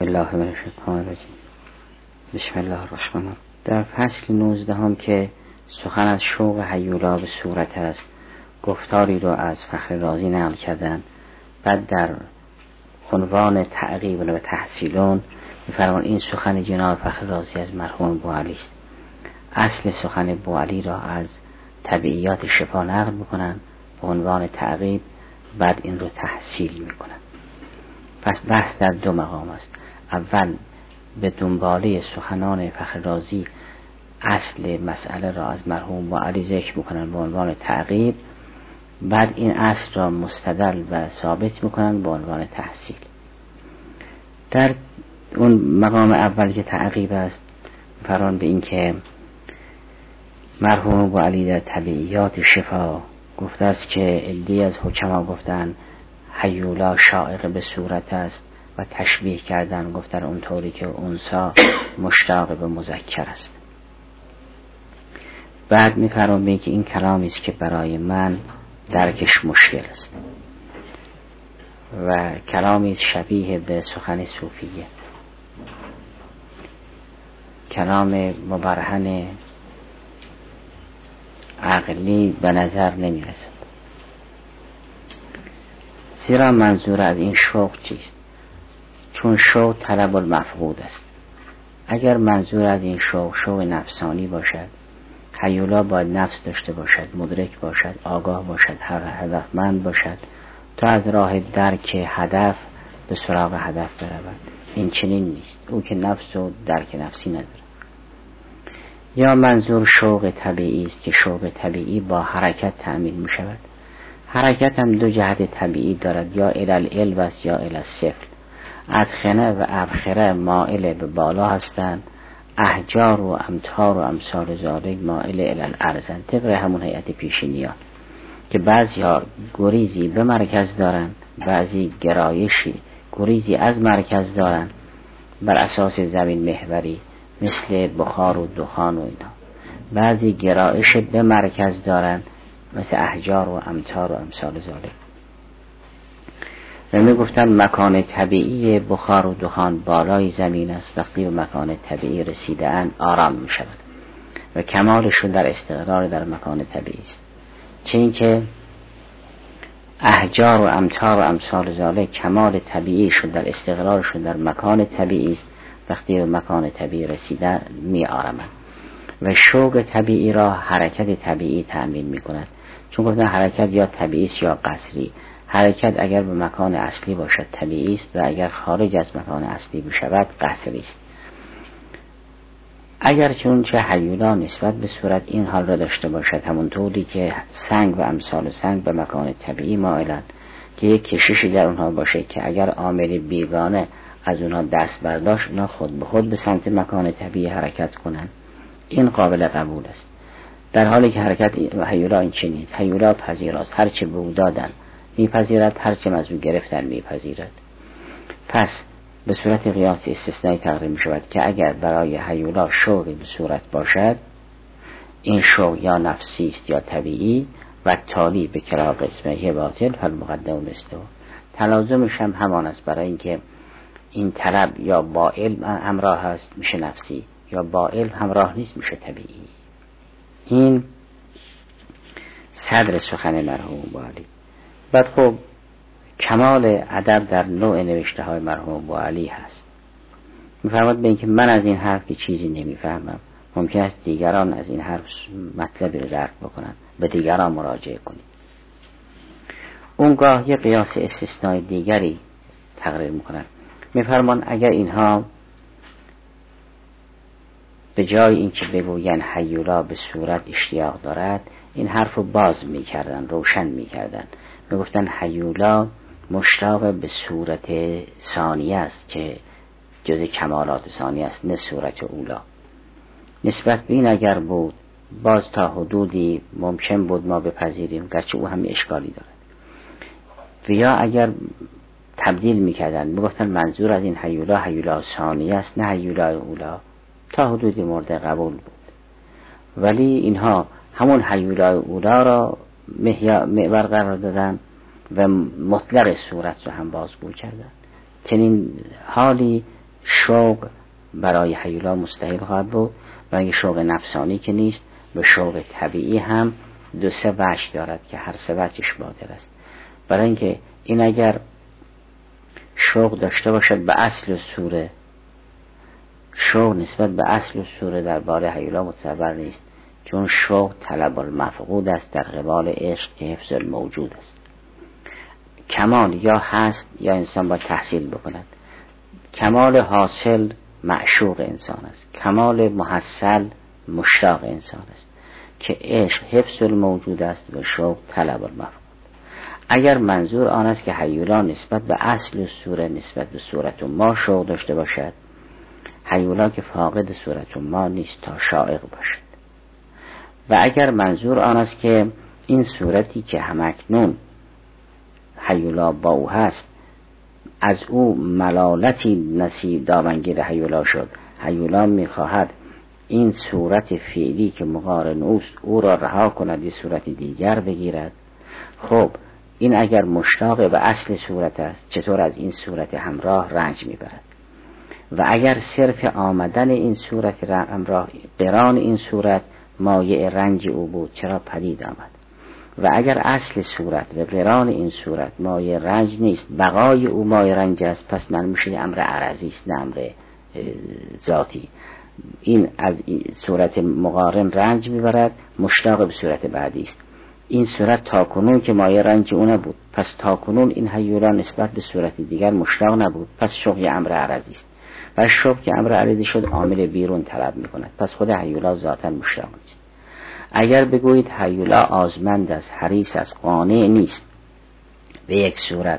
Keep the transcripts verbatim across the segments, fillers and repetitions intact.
بالله من الشیطان الرجیم. بسم الله الرحمن الرحیم. در فصل نوزده هم که سخن از شوق هیولا به صورت است، گفتاری رو از فخر رازی نقل کردن. بعد در عنوان تعقیب و تحصیلون می‌فرمان این سخن جناب فخر رازی از مرحوم بوعلی است. اصل سخن بوعلی را از طبیعیات شفا نقل میکنن به عنوان تعقیب، بعد این رو تحصیل میکنن. پس بحث در دو مقام است. اول به دنباله سخنان فخر رازی اصل مسئله را از مرحوم بوعلی ذکر میکنن به عنوان تعقیب، بعد این اصل را مستدل و ثابت میکنن به عنوان تحصیل. در اون مقام اول که تعقیب است فران به این که مرحوم بوعلی در طبیعیات شفا گفته است که عده‌ای از حکما گفتن هیولا شائق به صورت است و تشبیه کردن، گفتن اونطوری که انثی مشتاق به مذکر است. بعد می‌فرمایند که این کلامی است که برای من درکش مشکل است و کلامی است شبیه به سخن صوفیه، کلام مبرهن عقلی به نظر نمی‌رسد. زیرا منظور از این شوق چیست؟ چون شوق طلب المفقود است. اگر منظور از این شوق شوق نفسانی باشد، هیولا باید نفس داشته باشد، مدرک باشد، آگاه باشد، هدفمند باشد تا از راه درک هدف به سراغ هدف برود. این چنین نیست. او که نفس و درک نفسی نداره. یا منظور شوق طبیعی است که شوق طبیعی با حرکت تأمین می شود. حرکت هم دو جهت طبیعی دارد، یا الالعلو است یا الالسفل. ادخنه و ابخره مائل به بالا هستند، احجار و امتار و امثال ذالک مائل الالارض، طبق همون هیئت پیشینیان که بعضی ها گریزی به مرکز دارن، بعضی گرایشی گریزی از مرکز دارن بر اساس زمین محوری مثل بخار و دخان و اینا، بعضی گرایش به مرکز دارن مثل احجار و امتار و امثال ذالک. و می گفتن مکان طبیعی بخار و دخان بالای زمین است، وقتی به مکان طبیعی رسیده اند آرام می شود و کمالشون در استقرار در مکان طبیعی است. چه این که احجار و امتار و امثال ذالک کمال طبیعیشون در استقرارشون در مکان طبیعی است، وقتی به مکان طبیعی رسیده می آرامند. و شوق طبیعی را حرکت طبیعی تأمین می کند، چون گفتن حرکت یا طبیعی است یا قصری. حرکت اگر به مکان اصلی باشد طبیعی است و اگر خارج از مکان اصلی بشود قصری است. اگر چون چه هیولا نسبت به صورت این حال را داشته باشد، همونطوری که سنگ و امثال سنگ به مکان طبیعی مائلند که یک کششی در اونها باشه که اگر عامل بیگانه از اونها دست برداشت اونها خود به خود به سمت مکان طبیعی حرکت کنند، این قابل قبول است. در حالی که حرکت هیولا این چنین، هیولا پذیراست، هرچه به او دادن میپذیرد، هرچه از او گرفتن میپذیرد. پس به صورت قیاس استثنایی تقریر می شود که اگر برای هیولا شوقی به صورت باشد، این شوق یا نفسی است یا طبیعی و تالی به کرا قسمه باطل فالمقدم مثله. تلازمش هم همان است، برای اینکه این طلب یا با علم همراه است میشه نفسی، یا با علم همراه نیست میشه طبیعی. این صدر سخن مرحوم بوعلی. بعد خب کمال ادب در نوع نوشته های مرحوم بوعلی هست. میفرماد به اینکه من از این حرف که چیزی نمیفهمم، ممکن است دیگران از این حرف مطلبی رو درک بکنن، به دیگران مراجعه کنید. اونگاه یه قیاس استثنای دیگری تقریر میکنن. میفرمان اگر اینها به جای اینکه بگوین هیولا به صورت اشتیاق دارد، این حرف رو باز میکردن، روشن میکردن، میگفتن هیولا مشتاق به صورت ثانیه است که جز کمالات ثانیه است، نه صورت اولا. نسبت به این اگر بود باز تا حدودی ممکن بود ما بپذیریم، گرچه او هم اشکالی دارد. و یا اگر تبدیل میکردن میگفتن منظور از این هیولا هیولا ثانیه است نه هیولا اولا، تا حدودی مورد قبول بود. ولی اینها همون هیولا اولا را محور قرار دادن و مطلق صورت رو هم بازگو کردن. چنین حالی شوق برای هیولا مستحیل خواهد بود، برای شوق نفسانی که نیست. به شوق طبیعی هم دو سه وجه دارد که هر سه وجهش باطل است. برای اینکه این اگر شوق داشته باشد به اصل و صوره، شوق نسبت به اصل و صوره درباره هیولا متصور نیست، چون شوق طلب المفقود است در قبال عشق که حفظ الموجود است. کمال یا هست یا انسان با تحصیل بکند. کمال حاصل معشوق انسان است، کمال محصل مشتاق انسان است که عشق حفظ الموجود است و شوق طلب المفقود. اگر منظور آن است که هیولا نسبت به اصل و صوره، نسبت به صورت ما شوق داشته باشد، هیولا که فاقد صورت ما نیست تا شائق باشد. و اگر منظور آن است که این صورتی که همکنون هیولا با او هست از او ملالتی نصیب دامنگیر هیولا شد، هیولا میخواهد این صورت فعلی که مقارن اوست او را رها کند، یه صورت دیگر بگیرد، خب این اگر مشتاق به اصل صورت است چطور از این صورت همراه رنج میبرد؟ و اگر صرف آمدن این صورت همراه قران این صورت مایه رنج او بود چرا پدید آمد؟ و اگر اصل صورت و قران این صورت مایه رنج نیست، بقای او مایه رنج است، پس من میشه امر عرضی است نه امر ذاتی. این از این صورت مقارن رنج میبرد، مشتاق به صورت بعدی است. این صورت تاکنون که مایه رنج او نبود، پس تاکنون این هیولا نسبت به صورت دیگر مشتاق نبود، پس شوق امر عرضی است. و شوق که امر عرضی شد عامل بیرون طلب میکند، پس خود هیولا ذاتاً مشتاق نیست. اگر بگویید هیولا آزمند است، حریص است، قانع نیست به یک صورت،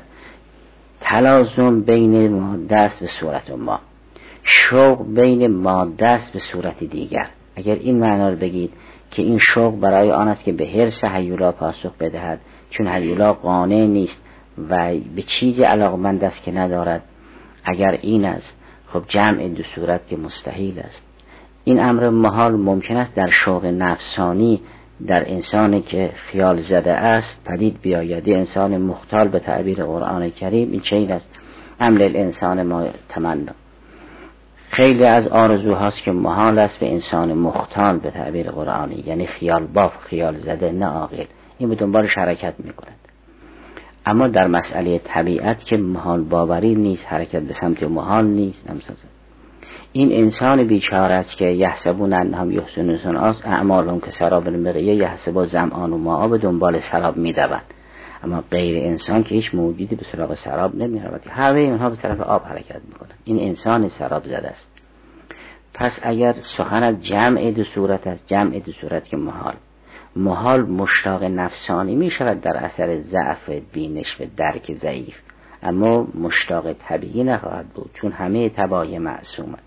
تلازم بین ماده است به صورت ما، شوق بین ماده است به صورت دیگر، اگر این معنا رو بگید که این شوق برای آن است که به حرص هیولا پاسخ بدهد، چون هیولا قانع نیست و به چیزی علاقمند است که ندارد، اگر این است خب جمع دو صورت که مستحیل است. این امر محال ممکن است در شوق نفسانی در انسانی که خیال زده است پدید بیاید. انسان مختال به تعبیر قرآن کریم این چیز است، عمل الانسان ما تمنا. خیلی از آرزوهاست که محال است به انسان مختال به تعبیر قرآنی، یعنی خیال باف، خیال زده نه عاقل، این به دنبالش حرکت میکند. اما در مسئله طبیعت که محال باوری نیست، حرکت به سمت محال نیست. نمی‌سازد. این انسان بیچاره است که یحسبون انهم یحسنون صنعا، اعمالهم کسراب مقیه یحسب ظمآن ماء، به دنبال سراب میدوند. اما غیر انسان که هیچ موجودی به سراغ سراب نمیرود، همه اینها به طرف آب حرکت میکنند. این انسان سراب زده است. پس اگر سخن از جمع دو صورت است، جمع دو صورت که محال محال مشتاق نفسانی می شود در اثر ضعف بینش و درک ضعیف، اما مشتاق طبیعی نخواهد بود، چون همه تبای معصومند،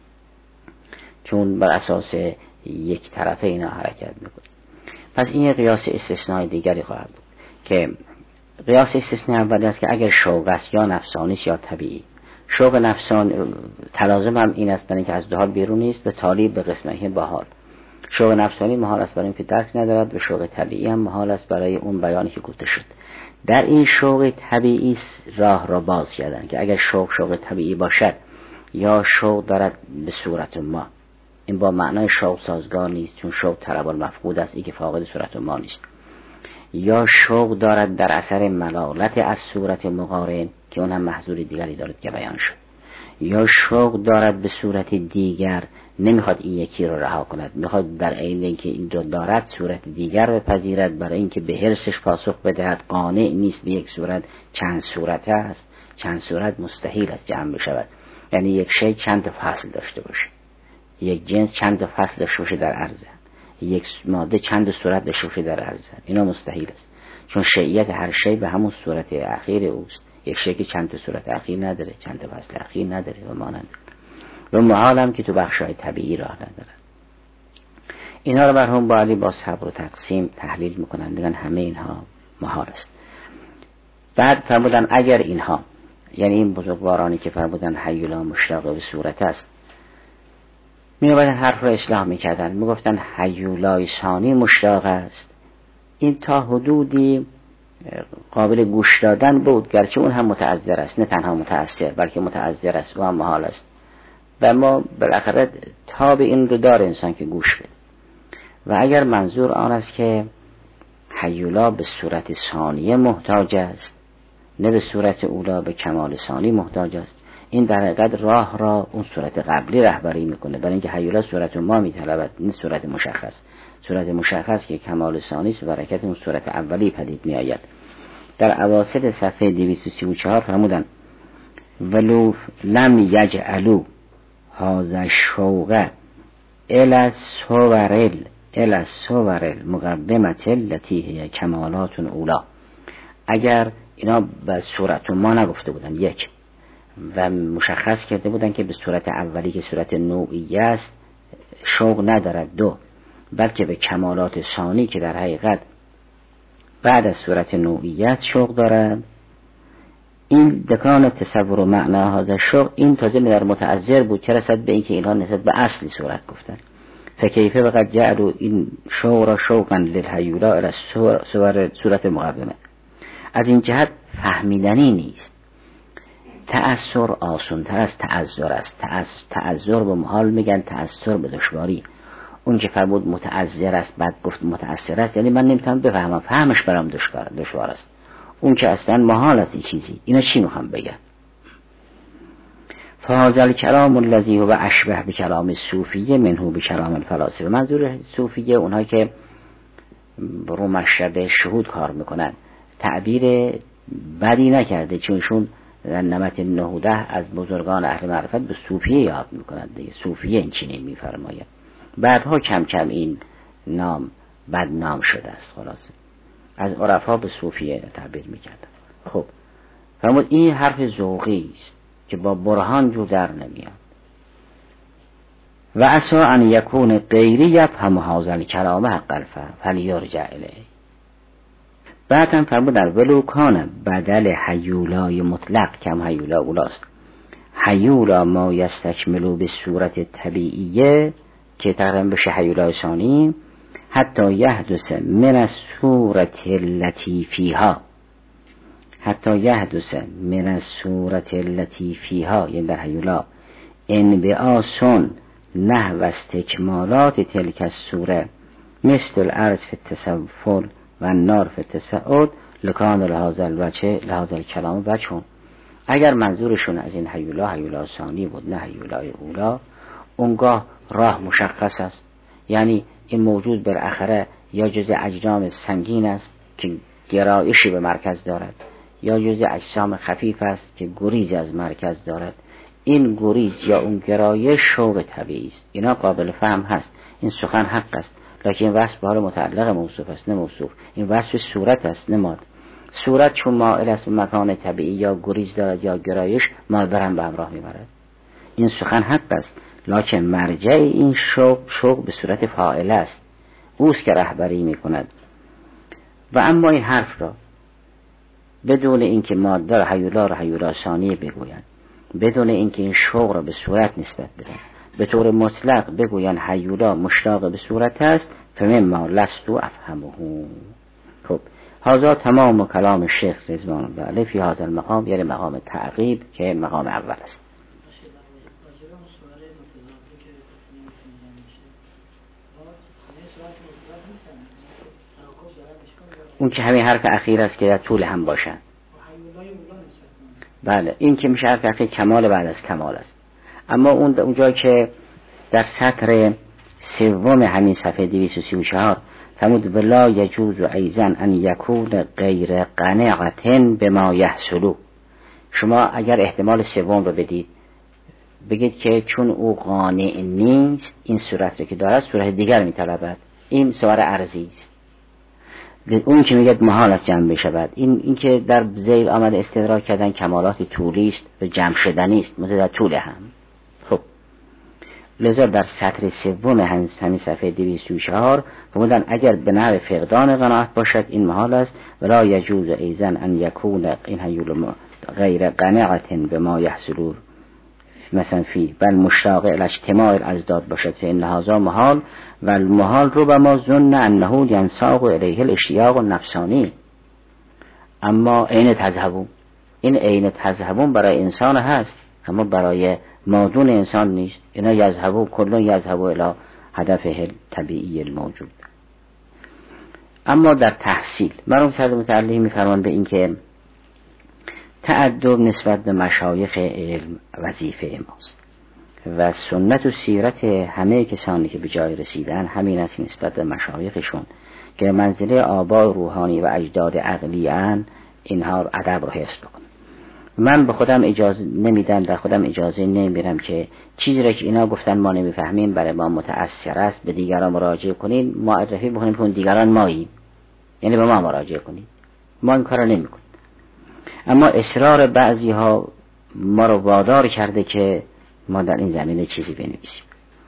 چون بر اساس یک طرفه اینا حرکت میکنه. پس این قیاس استثناء دیگری خواهد بود که قیاس استثناء اولی است که اگر شوق است یا نفسانی یا طبیعی. شوق نفسانی تلازم هم این است برای اینکه از دو حال بیرون نیست به تالی به قسمه با حال. شوق نفسانی محال است برای اینکه درک ندارد و شوق طبیعی هم محال است برای اون بیانی که گفته شد. در این شوق طبیعی راه را باز کردن که اگر شوق شوق طبیعی باشد یا شوق دارد به صورت ما، این با معنای شوق سازگار نیست، چون شوق طلب المفقود است، این که فاقد صورت ما نیست. یا شوق دارد در اثر ملالت از صورت مقارن که اون هم محظور دیگری دارد که بیان شد. یا شوق دارد به صورت دیگر، نمیخواد این یکی رو رها کند، میخواد در عین اینکه این رو دارد صورت دیگر بپذیرد، برای اینکه به حرصش پاسخ بدهد. قانع نیست به یک صورت، چند صورت است، چند صورت مستحیل است جمع بشود. یعنی یک شی چند فصل داشته باشه، یک جنس چند فصل داشته باشه در عرضه، یک ماده چند صورت داشته باشه در عرضه، اینا مستحیل است، چون شیعیت هر شی به همون صورت اخیر اوست. یک شی که چند صورت اخیر نداره، چند فصل اخیر نداره و مانند و محال هم که تو بخشای طبیعی راه نداره. اینا رو مرحوم بالی با صبر و تقسیم تحلیل میکنن، میگن همه اینها محال است. بعد فرمودن اگر اینها، یعنی این بزرگوارانی که فرمودن هیولا مشتاق به صورت است، میومدن حرف رو اصلاح میکردن، میگفتن هیولای ثانی مشتاق است. این تا حدودی قابل گوش دادن بود، گرچه اون هم متعذر است، نه تنها متأثر بلکه متعذر است و هم محال است. و ما بالاخره تاب این رو داره انسان که گوش بده. و اگر منظور آن است که هیولا به صورت ثانیه محتاج است نه به صورت اولا به کمال ثانی محتاج است، این در حقیقت راه را اون صورت قبلی رهبری میکنه، برای اینکه هیولا صورت ما میطلبد نه صورت مشخص. صورت مشخص که کمال ثانی است و برکت اون صورت اولی پدید میآید. در اواسط صفحه دویست و سی و چهار فرمودن ولو لم یجعلوا هذا الشوق الی صورل الی صورل مقدمت التي هي کمالات اولا. اگر اینا به صورت ما نگفته بودن یک و مشخص کرده بودن که به صورت اولی که صورت نوعیه است شوق ندارد دو، بلکه به کمالات ثانی که در حقیقت بعد از صورت نوعیه است شوق دارد، این دکان تصور و معنا هذا شوق این تازه در متعذر بود که رسد به این که اینها نسبت به اصلی صورت گفتن. فکیفه وقت جعلوا این شوق را شوقا للهیولا الى صورت مقدمه. از این جهت فهمیدنی نیست. تأثر آسان تر از تعذر است. تعذر به محال میگن، تأثر به دشواری. اون که فرمود متعذر است بعد گفت متأثر است، یعنی من نمیتونم بفهمم، فهمش برام دشوار دشوار است. اون که اصلا محال است این چیزی. اینا چی میخوام بگم؟ فهذا الكلام الذي هو اشبه بكلام الصوفیه منه بكلام الفلاسفه. منظور صوفیه اونها که رو مشرب شهود کار میکنن تعبیر بدی نکرده، چونشون در نمط نهوده از بزرگان اهل معرفت به صوفیه یاد میکنند دیگه. صوفیه این چنین میفرماید. بعدها کم کم این نام بدنام شده است. خلاصه از عرفا به صوفیه تعبیر میکردن. خب فرمود این حرف ذوقی است که با برهان جو در نمیاد. و عسا ان یکون غیری یفهم هذا الکلام حق الفهم فلیرجع الیه. بعد هم فرمود در ولو کان بدل هیولای مطلق کم هیولا اولاست. هیولا ما یستکملو به صورت طبیعیه که تقریبا بشه هیولای ثانی حتی یحدث من الصورت التي فیها حتی یحدث من الصورت التي فیها، یعنی در هیولا انبعاث نحو استکمالات تلک الصوره مثل الارض فی التصفر و النار فی التصعد لکان لهذا الوجه لهذا الکلام وجهون. اگر منظورشون از این هیولا هیولا ثانی بود نه هیولای اولا، اونگاه راه مشخص است. یعنی این موجود بالاخره یا جزء اجرام سنگین است که گرایشی به مرکز دارد، یا جزء اجسام خفیف است که گریز از مرکز دارد. این گریز یا اون گرایش شوق طبیعی است. اینا قابل فهم هست. این سخن حق است، لکن این وصف به حال متعلق موصوف است نه موصوف. این وصف صورت است نه ماده. صورت چون مائل است به مکان طبیعی یا گریز دارد یا گرایش، ماده هم به همراه میبرد. این سخن حق است، لکن مرجع این شوق شوق به صورت فاعل است، اوست که رهبری میکند. و اما این حرف را بدون اینکه ماده را هیولا را هیولا ثانی بگویند، بدون اینکه این شوق را به صورت نسبت بدن، به طور مطلق بگویند هیولا مشتاق به صورت است، فمما لستو افهمه. خب هذا تمام کلام شیخ رضوان الله علیه فی هذا المقام، یعنی مقام تعقیب که مقام اول است. اون که همین حرف اخیر است که در طول هم باشن. بله این که میشه حرف اخیر کمال بعد از کمال است. اما اون اونجا که در سطر سوم همین صفحه دویست و سی و چهار فرمود ولا یجوز ایضا ان یکون غیر قناعت بما یحصل. شما اگر احتمال سوم رو بدید بگید که چون او قانع نیست این صورت رو که دارد صورت دیگر میطلبد، این صور ارضی است. اون که میگه محال است جمع بشود، این این که در ذیل آمد استدراک کردن کمالات طولی است و جمع شدنی است متأ طول هم. خب لذا در سطر سوم همین صفحه دویست و چهار فرمودن اگر به نحو فقدان قناعت باشد این محال است. ولا یجوز ایضا ان یکون این هیول غیر قناعت بما یحصل مثلا فی بل مشتاق الی اجتماع الازداد باشد فإن هذا محال و المحال ربما ظن انه ینساق الیه الاشتیاق النفسانی. اما عین تذهبون، این عین تذهبون برای انسان هست، اما برای مادون انسان نیست. اینا یذهبوا کل یذهبوا الی هدفه طبیعی الموجود. اما در تحصیل مرحوم صدر متعلی میفرمان به این که تأدب نسبت به مشایخ علم وظیفه ماست و سنت و سیرت همه کسانی که به جای رسیدن همین است نسبت به مشایخشون که منزله آبای روحانی و اجداد عقلی ان اینها ادب رو حفظ بکنن. من به خودم اجازه نمیدم، در خودم اجازه نمیبرم که چیزی را که اینا گفتن ما نمیفهمیم برای ما متأثر است به دیگران مراجعه کنین، معرفی بکنیم که اون دیگران ماییم، یعنی به ما مراجعه کنین. ما این کارو نمیکنیم. اما اصرار بعضی ها ما رو وادار کرده که ما در این زمینه چیزی بنویسیم.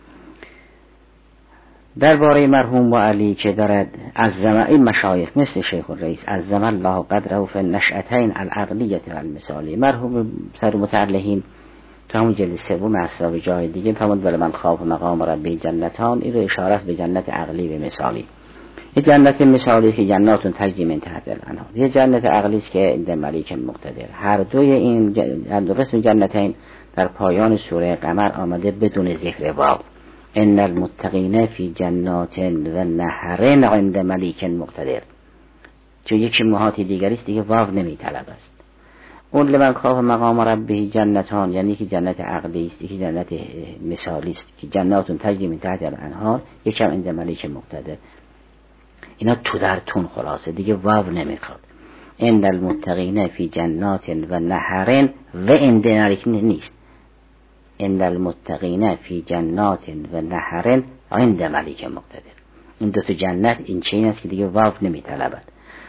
درباره مرحوم معلی که دارد از زمان این مشایخ مثل شیخ الرئیس از زمان الله قدره فی النشأتین العقلیه و المثالی، مرحوم صدر متعلهین تو همون جلد سوم اسباب جای دیگه فرمود ولی من خاف مقام ربی جنتان، این رو اشاره است به جنت عقلی و مثالی. یه جنت مثالی که جناتون تجری من تحت الانهار، یه جنت عقلی است که عند ملیک مقتدر. هر دوی این دو قسم جنتین در پایان سوره قمر آمده بدون ذکر واو. ان المتقین فی جنات و نهر عند ملیک مقتدر، چون یکی موهاتی دیگری است دیگه واو نمیطلب است. اون لمن خاف مقام ربه جنتان یعنی که جنت عقلی است، یکی جنت مثالی است که جناتون تجری من تحت الانهار، یکم عند ملیک مقتدر. اینا تو در تون خلاصه دیگه واو نمیخواد. ان المتقین فی جنات و نهر و عند ملیک نیست، ان المتقین فی جنات و نهر عند ملیک مقتدر. این دو تا جنت این چین است که دیگه واو نمیطلبد.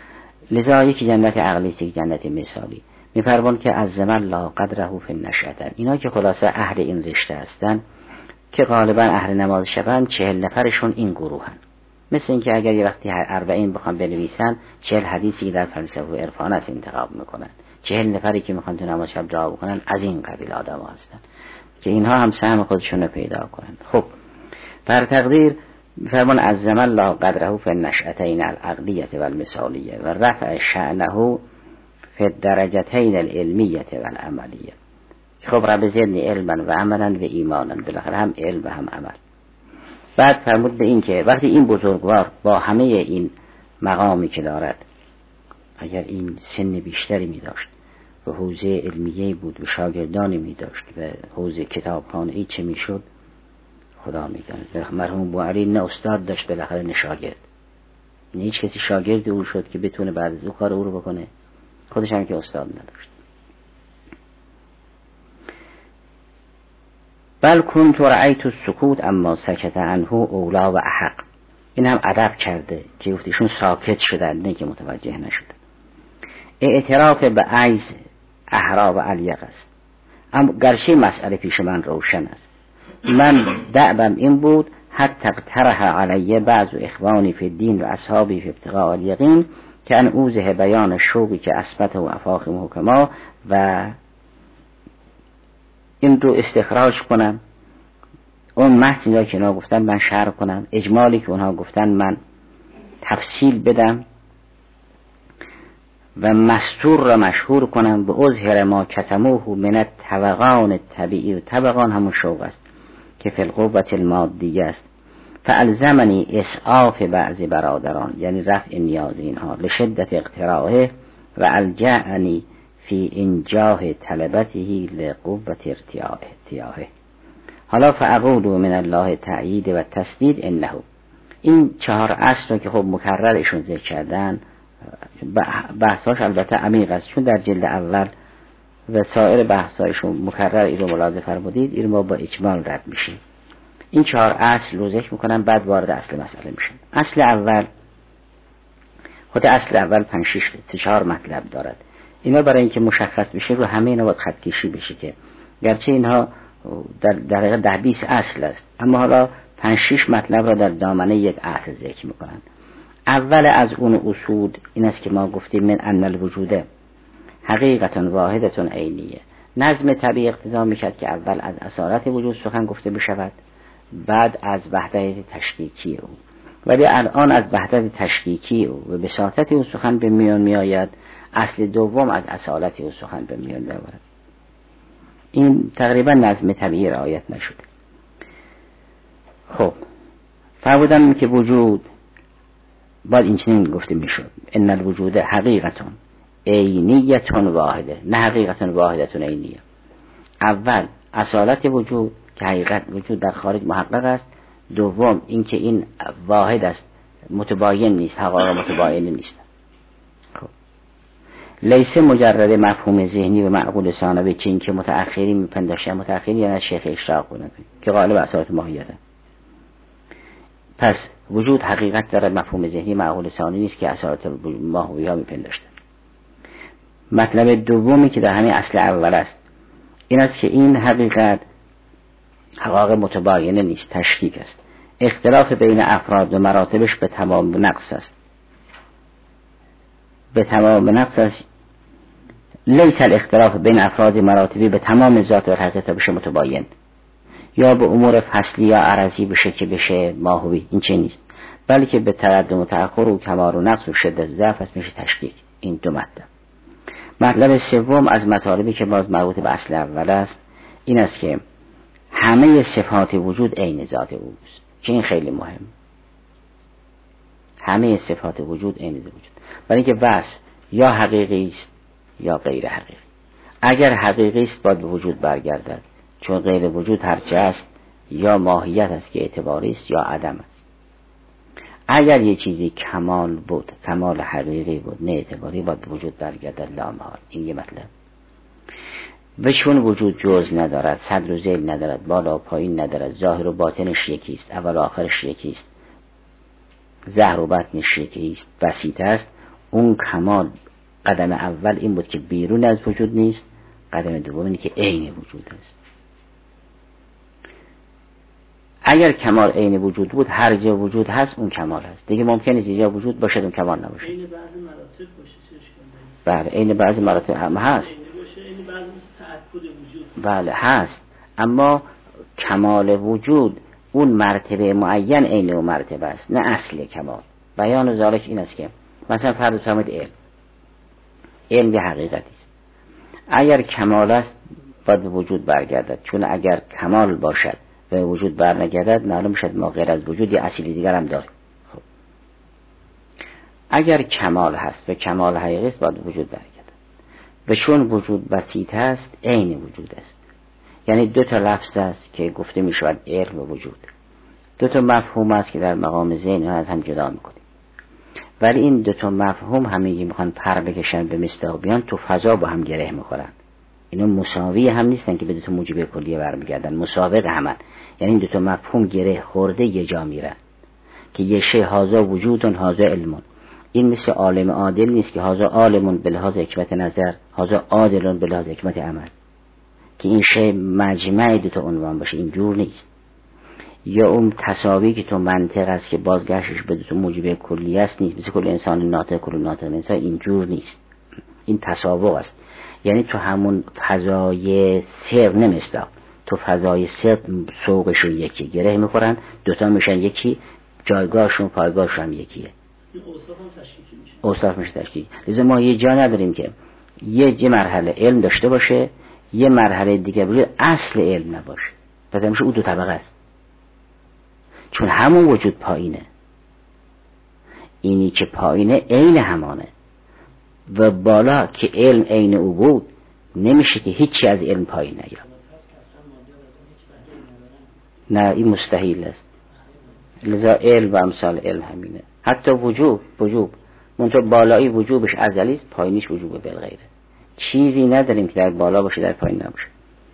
لذا یکی جنت عقلی است، یک جنت مثالی. میفرمان که از زمان الله قدره فی النشأتین، اینا که خلاصه اهل این رشته هستن که غالبا اهل نماز شبن، چهل نفرشون این گروهن. مثل اینکه اگر یه وقتی اربعین بخوام بنویسن چهل حدیثی در فلسفه و عرفان است انتخاب میکنن، چهل نفری که میخوان تو نماز شب دعا بکنن از این قبیل آدم ها هستن که اینها هم سهم خودشون رو پیدا کنن. خب بر تقدیر فرمان از زمان الله قدره فی النشأتین العقلیه و المثالیه و رفع شأنه فی الدرجتین العلمیه و العملیه. خب رب زدنی علما و عملا و ایمانا، بالاخره هم علم و هم عمل. بعد فرمود به این که وقتی این بزرگوار با همه این مقامی که دارد، اگر این سن بیشتری می داشت و حوزه علمیه بود و شاگردانی می داشت و حوزه کتابخانه‌ای چه می شد خدا می داند. مرحوم بوعلی نه استاد داشت بالاخره نه شاگرد، نه هیچ کسی شاگرد او شد که بتونه بعد از او کار او رو بکنه، خودش هم که استاد نداشت. بل کنت رأیت السکوت اما سکت عنه اولا و احق. این هم ادب کرده که گفتیشون ساکت شدن نه که متوجه نشدن. اعتراف به عجز احرا و علیق است، اما گرچه مسئله پیش من روشن است. من دعبم این بود حتی اقترح علیه بعض اخوانی فی الدین و اصحابی فی ابتغاء الیقین که ان اوزه بیان شوقی که اثبته و افاخم حکما و این رو استخراج کنم، اون متنی که اونا گفتن من شرح کنم، اجمالی که اونها گفتن من تفصیل بدم و مستور را مشهور کنم به اظهر ما کتموه من الطبقان طبیعی. و طبقان همون شوق است که فی القوة المادیه است. فالزمنی اسعاف بعض برادران یعنی رفع نیاز اینها لشدت اقتراعه و الجعنی فی انجاه طلبته لقوة ارتیاحه. حالا فاقول من الله تأیید و تسدید انه. این چهار اصل رو که خب مکررشون ذکر کردن، بحثاش البته عمیق است، چون در جلد اول و سایر بحثایشون مکرر این رو ملاحظه فرمودید، این ما با اجمال رد میشیم. این چهار اصل رو ذکر میکنن بعد وارد اصل مسئله میشن. اصل اول، خود اصل اول پنج شش چهار مطلب دارد. اینا برای اینکه مشخص بشه رو همه اینا باید خط کشی بشه که گرچه اینها در در ده بیست اصل است اما حالا پنج شش مطلب را در دامنه یک اصل ذکر میکنن. اول از اون اصول این است که ما گفتیم من ان الوجود حقیقت واحدت عینیه. نظم طبیعی اقتضا میکرد که اول از اصالت وجود سخن گفته بشود، بعد از وحدت تشکیکی او، ولی الان از وحدت تشکیکی او و بساطت او سخن به میان میآید. اصل دوم از اصالت او سخن به میان میآورد. این تقریبا نظم طبیعی رعایت نشده. خب فرمودن که وجود باید این چنین گفته میشد ان الوجود حقیقتون عینیتون واحده، نه حقیقتون واحدتون عینیه. اول اصالت وجود که حقیقت وجود در خارج محقق است. دوم اینکه این واحد است، متباین نیست، حقایق متباین نیست. خب لیس مجرد مفهوم ذهنی و معقول ثانوی که این که متأخرین میپنداشتن، متأخرین یعنی شیخ اشراق کنند که غالب اصالت ماهیت. پس وجود حقیقت دارد، مفهوم ذهنی معقول ثانی نیست که اصالت ماهوی ها میپنداشتن. مطلب دومی که در همین اصل اول است این است که این حقیقت حقایق متباینه نیست، تشکیک است. اختلاف بین افراد و مراتبش به تمام نقص است، به تمام نقص است. لیس الاختلاف بین افراد مراتبی به تمام ذات و حقیقت بشه متباین، یا به امور فصلی یا عرضی بشه که بشه ماهوی، این چه نیست، بلکه به تقدم و تأخر و کمال و نقص و شدت ضعف است میشه تشکیک. این دو مطلب. مطلب سوم از مطالبی که باز مربوط به اصل اول است این است که همه صفات وجود عین ذات اوست، که این خیلی مهم. همه صفات وجود عین ذات وجود، برای اینکه وصف یا حقیقی است یا غیر حقیقی. اگر حقیقی است باید به وجود برگردد، چون غیر وجود هرچه است یا ماهیت است که اعتباری است یا عدم است. اگر یه چیزی کمال بود، کمال حقیقی بود، نه اعتباری، باید به وجود برگردد لا محال. این یه مطلب. و چون وجود جزء ندارد، صدر و ذیل ندارد، بالا و پایین ندارد، ظاهر و باطنش یکی است، اول و آخرش یکی است، ظاهر و باطنش یکی است، بسیط است. اون کمال قدم اول این بود که بیرون از وجود نیست، قدم دوم اینه که عین وجود است. اگر کمال عین وجود بود، هر جا وجود هست اون کمال هست دیگه. ممکن نیست اینجا وجود باشد اون کمال نباشه. عین بعضی مراتب باشه، بله عین بعضی مراتب هم هست، عین بعضی تعدد وجود بله هست، اما کمال وجود اون مرتبه معین عین اون مرتبه است، نه اصل کمال. بیان ذالک این است که مثلا فرض فرمایید علم علم یه حقیقتی است. اگر کمال است باید به وجود برگردد، چون اگر کمال باشد و وجود برنگردد معلوم شد ما غیر از وجود یه اصلی دیگر هم داریم. خب اگر کمال هست و کمال حقیقی است باید به وجود برگردد، و چون وجود بسیط است عین وجود است. یعنی دو تا لفظ است که گفته می شود علم و وجود، دو تا مفهوم است که در مقام ذهن از هم جدا میکنیم، ولی این دو تا مفهوم همه میخوان پر بکشن به مصداقیان، تو فضا با هم گره میخورن. اینا مساوی هم نیستن که به دو تا موجب کلیه برمیگردن، مسابق همن. یعنی این دو تا مفهوم گره خورده یه جا میرن که یه شی هازا وجودون هازا علمون. این مثل عالم عادل نیست که هازا عالمون به لحاظ حکمت نظر، هازا عادلون به لحاظ حکمت عمل، که این شی مجمع دو تا عنوان باشه. اینجور نیست. یا اون تساوی که تو منطق است که بازگشتش به دو تا موجب کلیه است نیست، مثل کل انسان ناطق کل ناطق انسان، اینجور نیست. این تساوی است. یعنی تو همون فضای سر نمیسته، تو فضای سر سوقشون یکی، گره میخورن، دوتا میشن یکی، جایگاهشون پایگاهشون هم یکیه. اوصاف هم تشکیکی میشه. اوصاف میشه تشکیکی. لذا ما یه جا نداریم که یه, یه مرحله علم داشته باشه، یه مرحله دیگه باشه اصل علم نباشه. پس همیشه او دو طبقه است، چون همون وجود پایینه. اینی که پایینه عین همانه، و بالا که علم عین او بود نمیشه که هیچی از علم پایین نیاد. نه این مستحیل است. لذا علم و امثال علم همینه. حتی وجوب وجوب منطقه بالایی وجوبش ازلی است، پایینیش وجوب بالغیره. چیزی نداریم که در بالا باشه در پایین نباشه.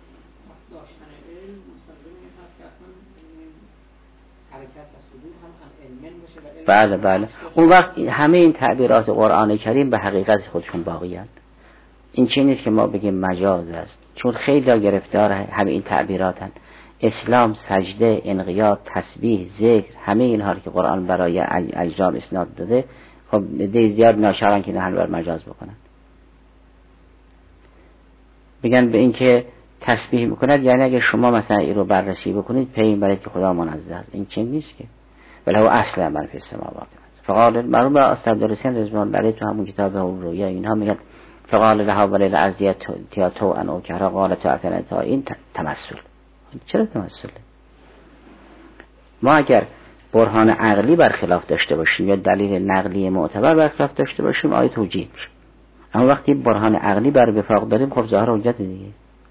بله بله. اون وقت همه این تعبیرات قرآن کریم به حقیقت خودشون باقی هستند. این چیزی نیست که ما بگیم مجاز است، چون خیلی گرفتار همه این تعبیرات هستند. اسلام، سجده، انقیاد، تسبیح، ذکر، همه اینها که قرآن برای اجرام اسناد داده، خب ده زیاد ناشران که نحن بر مجاز بکنن. بگن به این که تسبیح میکند یعنی اگه شما مثلا این رو بررسی بکنید پیغمبر که خدا منزه است، این چیز نیست که ولی هو اصلا من فی السماوات. فقال مرحوم استاد درسین رضوان الله علیه تو همون کتاب اون رویا اینها میگن فقال لها وللارض ائتیا طوعا او کرها قالتا اتینا طائعین. تمثل. چرا تمثل؟ ما اگر برهان عقلی برخلاف داشته باشیم یا دلیل نقلی معتبر برخلاف داشته باشیم آیه توجیه میشه. اما وقتی برهان عقلی بر وفاق داریم خب ظاهر حجت دیگه.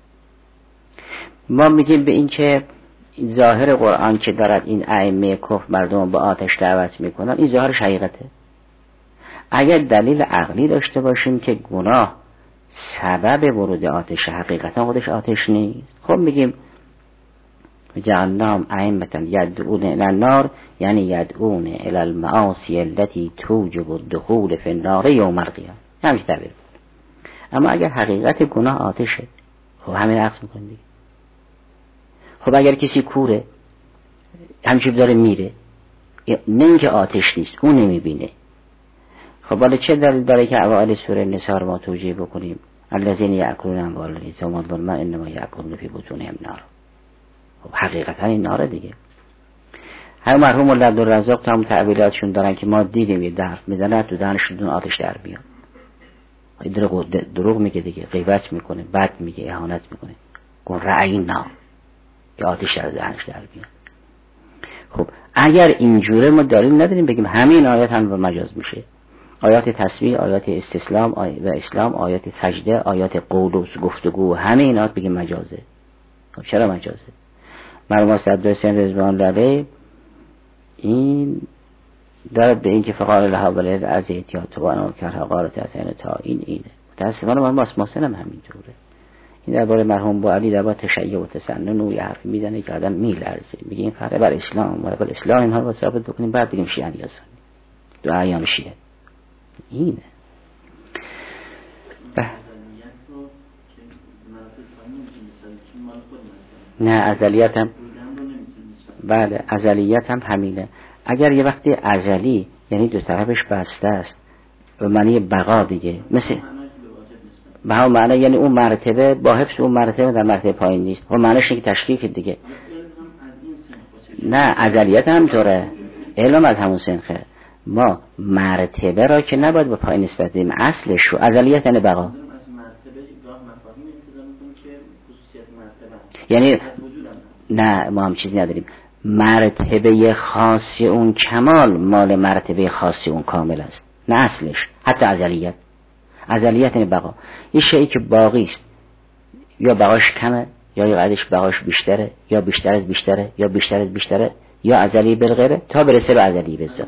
ما میگیم به این که ظاهر قرآن که دارد این ائمه کفر مردم به آتش دعوت میکنن این ظاهر حقیقته. اگر دلیل عقلی داشته باشیم که گناه سبب ورود آتش حقیقتا خودش آتش نیست، خب میگیم جعلناهم ائمة یدعون الی النار، یعنی یدعون الی المعاصی التي توجب الدخول فی النار یوم القیامة. همین تعبیر. اما اگر حقیقت گناه آتشه خب همین عکس میکنه دیگه. خب اگر کسی کوره همینجور داره میره، نه اینکه آتش نیست اون نمیبینه، خب حالا چه دلیل داره که اوائل سوره نساء رو ما توجیه بکنیم الذین یأکلون اموال الیتامی ظلما انما یأکلون فی بطونهم نارا؟ خب حقیقتا این ناره دیگه. هر مرحوم مولا عبدالرزاق تا هم تعبیراتشون دارن که ما دیدیم یه درف میزنه تو دهنشون آتش در میاد. دروغ دروغ میگه دیگه، غیبت میکنه، بد میگه، اهانت میکنه. گون رأینا که آتش در دهنش در میاد. خب اگر اینجوره ما دلیل نداریم بگیم همین آیات هم به مجاز میشه. آیات تسبیح، آیات استسلام و اسلام، آیات سجده، آیات قول و گفتگو، همه اینا بگیم مجازه. خب چرا مجازه؟ مرحوم عبدالحسین رضوان الله علیه این دارد به این که فقال لها ولد از ائتیا طوعا او کرها قالتا اتینا طائعین اینه. متاسفانه مرحوم محسن هم همینطوره. این درباره مرحوم با علی درباره تشیع و تسنن و یه حرفی میزنه که آدم میلرزه، میگه این فرق بر اسلام و بر اسلام اینها رو ثابت بکنیم بعد بگیم شیعه نیازن دو ایام شیعه اینه. نه ازلیت هم بعد ازلیت هم همینه. اگر یه وقتی ازلی یعنی دو طرفش بسته است به معنی بقا دیگه، مثل به هم معنی یعنی اون مرتبه با حفظ اون مرتبه در مرتبه پایین نیست. و معنیش اینه که تشکیک دیگه. نه ازلیت هم طوره، علم از همون سنخه. ما مرتبه را که نباید به پایین نسبت بدیم، اصلش رو ازلیت یعنی بقا. یعنی نه ما هم چیزی نداریم. مرتبه خاصی اون کمال مال مرتبه خاصی اون کامل است، نه اصلش. حتی ازلیت ازلیت یعنی بقا. این شیئی که باقی است یا بقاش کمه یا قدش بقاش بیشتره یا بیشتر از بیشتره یا بیشتر از بیشتره یا ازلی بالغیره تا برسه به ازلی بذات.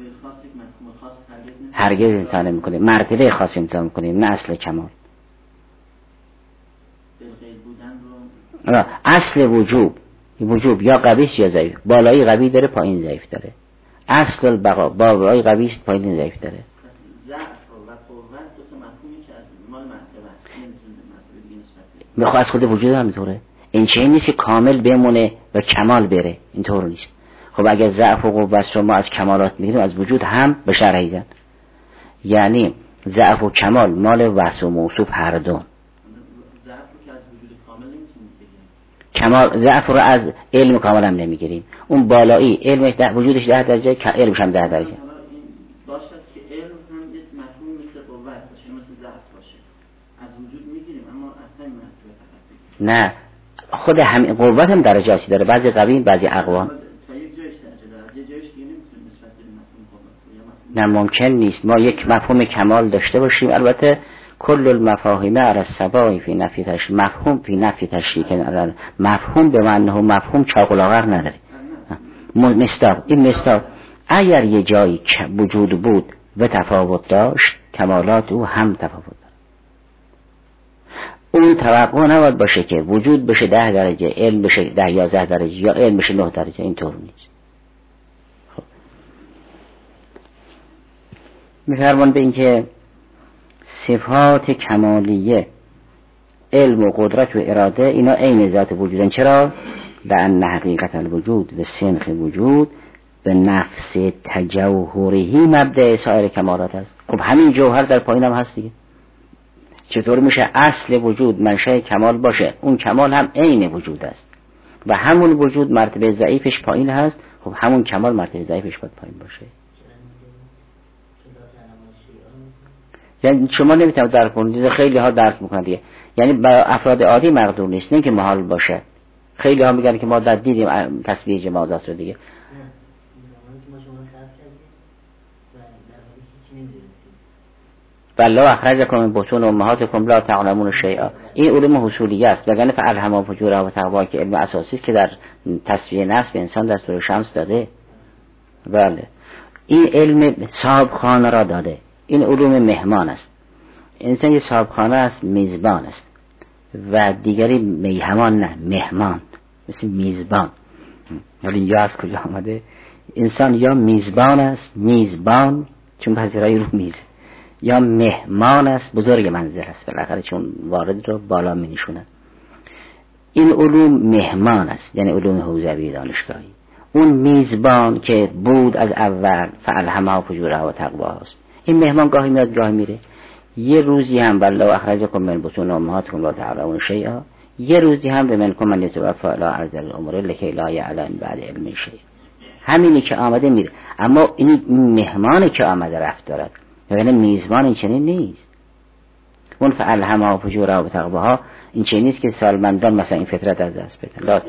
هرگز انتظار نمی‌کنیم مرتبه خاصی انتظار می‌کنیم، نه اصل کمال. اصل وجوب وجوب یا قوی یا ضعیف، بالایی قوی داره پایین ضعیف داره. اصل البقا بالایی قوی است پایین ضعیف داره. ضعف و قوت دو تا مفهومی که از مال مرتبه است، نمی‌تونه مرتبه دیگه نسبت بده. میخواد از خود وجود هم اینطوره. این چیزی نیست که کامل بمونه و کمال بره، اینطور نیست. خب اگر ضعف و قوت رو ما از کمالات میگیریم از وجود هم به شرعی زن، یعنی ضعف و کمال مال وصف و موصوف هر دو. کمال ضعف رو از علم کامل هم نمیگیریم. اون بالایی علم ده وجودش ده درجه که علمش هم ده درجه باشد که علم هم یک مفهوم مثل قوت باشه، مثل ضعف باشه، از وجود میگیریم اما اصلا مرتبه نه. خود همین قوت هم درجاتی داره، بعضی قوی بعضی اقوا. تا یک جایش درجه داره، یه جایش دیگه نمیتونیم نسبت بدیم مفهوم قوت. نه ممکن نیست ما یک مفهوم کمال داشته باشیم. البته کل المفاهیم علی السواء فی نفی تشریک، مفهوم فی نفی تشریک نداره. مفهوم به معنی مفهوم چاق و لاغر نداره. مستاق این مستاق اگر یه جایی وجود بود و تفاوت داشت کمالات او هم تفاوت داره. اون توقع نباید باشه که وجود بشه ده درجه، علم بشه ده یازده درجه یا علم بشه نه درجه، اینطور نیست. خب میفرمان به این که صفات کمالیه علم و قدرت و اراده اینا عین ذات وجودن. چرا؟ لأن حقیقت الوجود و سنخ وجود به نفس تجوهری مبدأ سایر کمالات است. خب همین جوهر در پایین هم هست دیگه. چطور میشه اصل وجود منشأ کمال باشه اون کمال هم عین وجود است و همون وجود مرتبه ضعیفش پایین هست؟ خب همون کمال مرتبه ضعیفش باید پایین باشه. یعنی شما نمیتونید درک کنید، خیلی ها درک میکنن دیگه. یعنی برای افراد عادی مقدور نیست، نه که محال باشه. خیلی ها میگن که ما در دیدیم تسبیح جمادات رو دیگه. والله اخرجکم من بطون امهاتکم لا تعلمون شیئا. این علوم حصولیه است، وگرنه فالهمها فجورها و تقواها که علم اساسی است که در تصفیه نفس به انسان در سوره شمس داده. بله این علم صاحبخانه را داده. این علوم مهمان است. انسان یه صاحبخانه است، میزبان است، و دیگری میهمان نه، مهمان، مثل میزبان. ولی یا از کجا آمده؟ انسان یا میزبان است، میزبان چون پذیرایی رو میزه، یا مهمان است، بزرگ منزل است بالاخره چون وارد رو بالا می نشوند. این علوم مهمان است، یعنی علوم حوزوی دانشگاهی. اون میزبان که بود از اول فالهمها فجورها و تقواها است. این مهمان گاهی میاد گاهی میره. یه روزی هم والله اخرجکم من بطون امهاتکم لا تعلمون شیئا، یه روزی هم به منکم من یتوفی الی ارذل الامور لکی لا یعلم بعد علم شیء. همینی که آمده میره، اما این مهمانی که آمده رفت دارد، یعنی میزبان این چنین نیست. اون فالهمها فجورها و تقواها این چنین نیست که سالمندان مثلا این فطرت از دست بدن. لا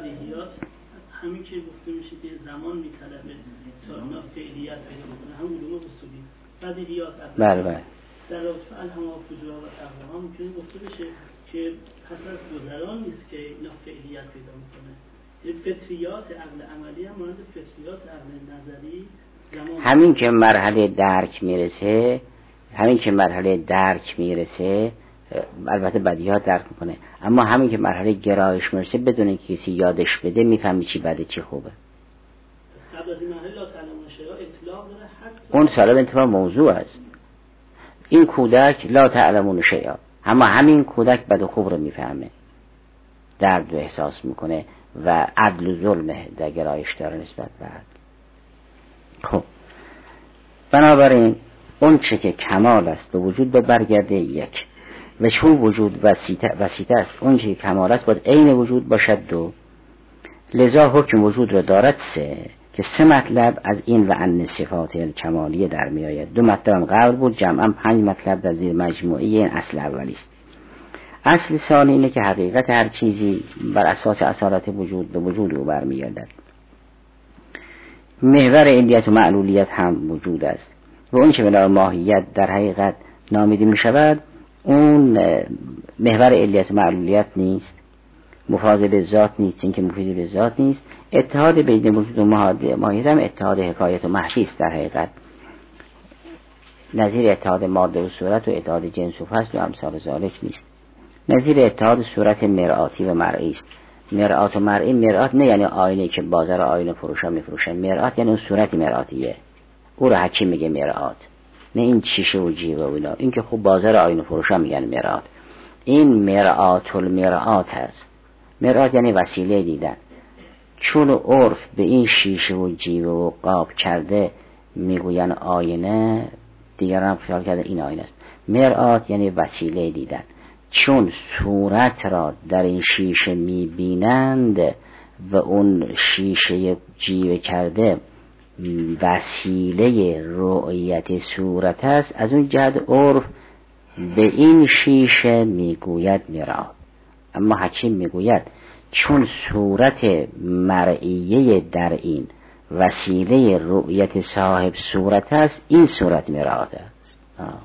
همین که گفته میشه که زمان میطلبه تا اونا فعلیت پیدا کنه، هم علوم اصولی بدیهیات. بله بله در رابطه فالهمها فجورها و تقواها میتونه گفته بشه که پس از گذران نیست که اینا فعلیت پیدا میکنه. فطریات عقل عملی هم مانند فطریات عقل نظری زمان همین که مرحله درک میرسه، همین که مرحله درک میرسه البته بدیهات درک میکنه، اما همین که مرحله گرایش میرسه بدون کسی یادش بده میفهمی چی بده چی خوبه. قبل از این مرحله لا تعلمون شیئا اطلاق داره، حتی اون سالب انتفاع موضوع است. این کودک لا تعلمون شیئا، اما همین کودک بد و خوب رو میفهمه، درد رو احساس میکنه و عدل و ظلم در گرایش داره نسبت به عدل. خب بنابراین اون چه که کمال است به وجود به برگرده یک، و چون وجود وسیطه, وسیطه است، اون چه که کمال است باید عین وجود باشد دو. لذا حکم وجود را دارد سه، که سه مطلب از این و ان صفات کمالیه در می آید. دو مطلب قبل بود، جمعا پنج مطلب در زیر مجموعی این اصل اولی است. اصل ثانی اینه که حقیقت هر چیزی بر اساس اصالت وجود به وجود او برمیگردد. محور علیت و معلولیت هم وجود است و اون چه بنا ماهیت در حقیقت نامیده می شود اون محور علیت و معلولیت نیست، مفاضل به ذات نیست، این که مفیض به ذات نیست. اتحاد بین وجود و ماهیت هم اتحاد حکایت و محشی است در حقیقت، نظیر اتحاد ماده و صورت و اتحاد جنس و فصل و امثال ذالک نیست. نظیر اتحاد صورت مرآتی و مرئی است. مرآت و مرئی، مرآت نه یعنی آینه که بازار آینه فروشا میفروشن، مرآت یعنی اون صورت مرآتیه، او را حکیم میگه مرآت، نه این شیشه و جیوه و اینا، این که خوب بازار آینه فروشا میگن مرآت. این مرآت المرآت هست. مرآت یعنی وسیله دیدن. چون عرف به این شیشه و جیوه و قاب کرده میگوین آینه، دیگران خیال کرده این آینه است. مرآت یعنی وسیله دیدن. چون صورت را در این شیشه میبینند و اون شیشه جیوه کرده وسیله رؤیت صورت است، از اون جهت عرف به این شیشه میگوید مرآت. اما حکیم میگوید چون صورت مرئیه در این وسیله رؤیت صاحب صورت است، این صورت مرآت است. آه.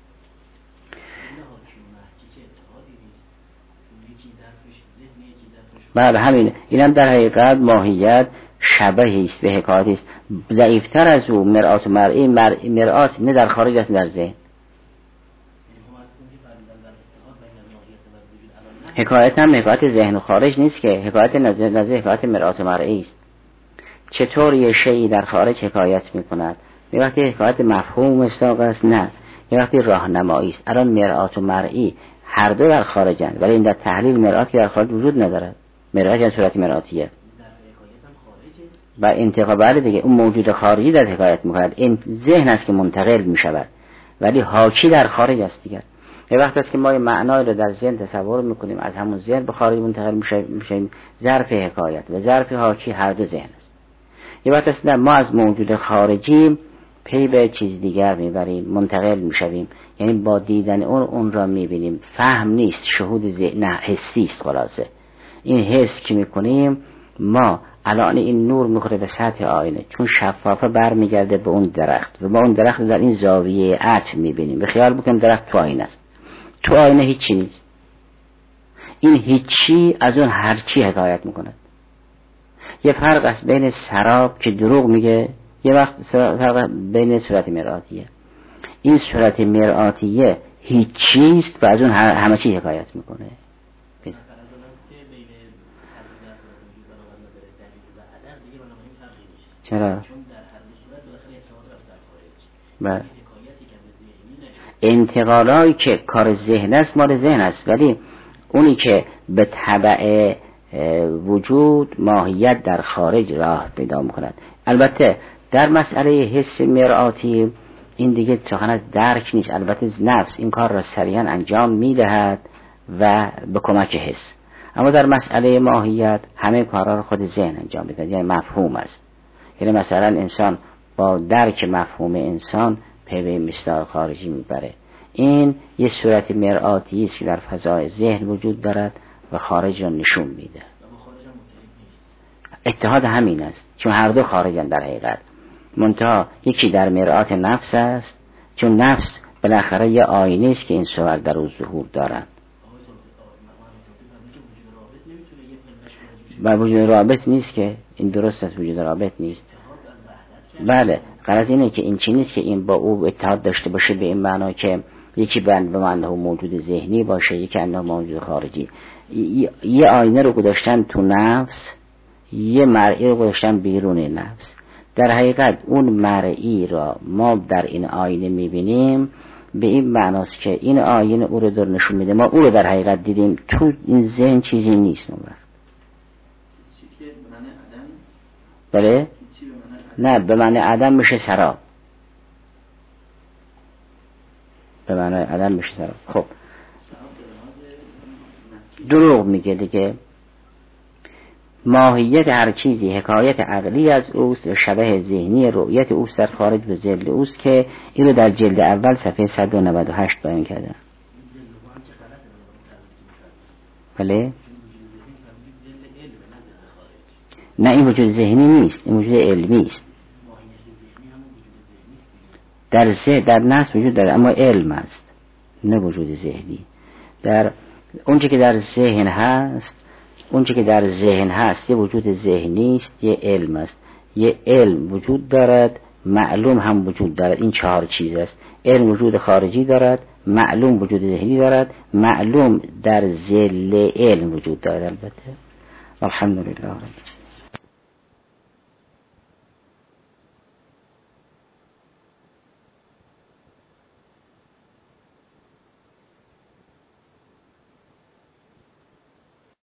بله همین، اینم در حقیقت ماهیت شبهی است به حکایتی است، ضعیفتر از او. مرآت و مرئی، مرآت نه در خارج است در ذهن. حکایت هم حکایت ذهن و خارج نیست که، حکایت نظر نظر حکایت مرآت و مرئی است. چطور یه شیئی در خارج حکایت میکند؟ یه وقتی حکایت مفهوم مصداق است، نه یه وقتی راهنمایی است. الان مرآت و مرئی هر دو در خارجند، ولی این در تحلیل مرآت در خارج وجود ندارد. مرآت یعنی صورت مرآتیه و انتقال بعد دیگه اون موجود خارجی در حکایت میکند، این ذهن است که منتقل میشود، ولی حاکی در خارج است دیگه. یه وقت است که ما یه معنای رو در ذهن تصور میکنیم، از همون ذهن به خارج منتقل میشه، ظرف حکایت و ظرف حاکی هر دو ذهن است. یه وقت است ما از موجود خارجی پی به چیز دیگر میبریم، منتقل میشویم، یعنی با دیدن اون اون را میبینیم. فهم نیست، شهود ذهن، نه حسی است. خلاصه این حس که میکنیم ما الان این نور میخوره به سطح آینه، چون شفافه برمیگرده به اون درخت و با اون درخت در این زاویه عطف میبینیم. به خیال بکنیم درخت تو آینه است، تو آینه هیچی نیست. این هیچی از اون هرچی حکایت میکنه. یه فرق است بین سراب که دروغ میگه، یه وقت فرق بین صورت مرآتیه. این صورت مرآتیه هیچ چیست و از اون همه چی حکایت میکنه. چرا؟ بله. انتقالایی که کار ذهن است مال ذهن است، ولی اونی که به تبع وجود ماهیت در خارج راه پیدا میکند. البته در مسئله حس مرآتی این دیگه سخن درک نیست. البته نفس این کار را سریعا انجام میدهد و به کمک حس، اما در مسئله ماهیت همه کارها را خود ذهن انجام میدهد، یعنی مفهوم است. یعنی مثلا انسان با درک مفهوم انسان پی به مصداق خارجی میبره. این یه صورت مرآتی است که در فضای ذهن وجود دارد و خارج را نشون میده. اتحاد همین است، چون هر دو خارجن در حقیقت، منتها یکی در مرآت نفس است، چون نفس بالاخره یه آینه است که این صور در او ظهور دارند. و وجود رابط نیست که این درست است، وجود رابط نیست. بله، غرض اینه که این چی نیست که این با او اتحاد داشته باشه به این معنا که یکی بند به معنی موجود ذهنی باشه، یکی اندام موجود خارجی. یه آینه رو گذاشتن تو نفس، یه مرئی رو گذاشتن بیرون نفس. در حقیقت اون مرئی را ما در این آینه میبینیم به این معناست که این آینه او رو در نشون میده، ما او رو در حقیقت دیدیم. تو این ذهن چیزی نیست اون وقت. بله؟ نه، به معنی عدم میشه سراب. به معنی عدم میشه سراب. خب دروغ میگه دیگه. ماهیت هر چیزی حکایت عقلی از اوست و شبه ذهنی رؤیت اوست در خارج به ذل اوست، که این رو در جلد اول صفحه صد و نود و هشت بیان کردن. بله؟ نه، این وجود ذهنی نیست، این وجود علمی است. در ذهن در نفس وجود داره، اما علم است، نه وجود ذهنی. در اونچه که در ذهن هست، اونچه که در ذهن هست یه وجود ذهنی است، یه علم است. یه علم وجود دارد، معلوم هم وجود دارد. این چهار چیز است. علم وجود خارجی دارد، معلوم وجود ذهنی دارد، معلوم در ذل علم وجود دارد. البته الحمدلله.